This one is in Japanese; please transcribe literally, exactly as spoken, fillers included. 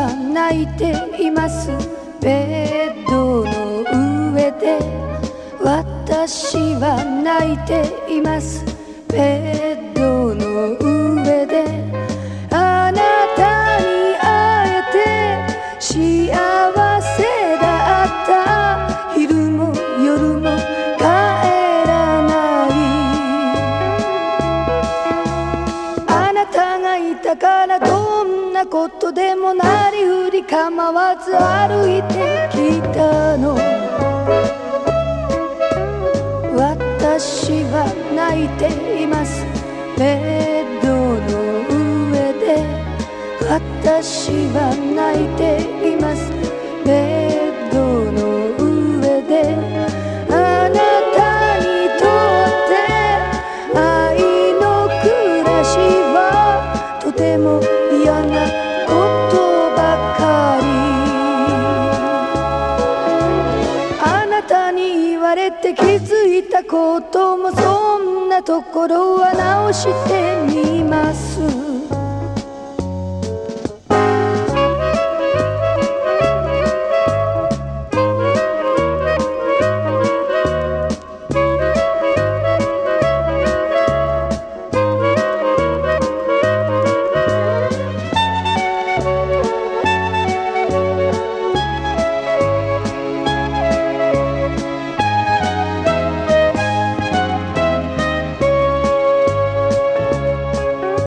は泣いています。ベッドの上で私は泣いています。ベッドの上であなたに会えて幸せだった。昼も夜も帰らない。あなたがいたからどんなことでもなりふり構わず歩いてきたの。私は泣いています。ベッドの上で私は泣いています。ベッドの上であなたにとって愛の暮らしはとても嫌なことばかり。あなたに言われて気づいたこともそんなところは直してみます。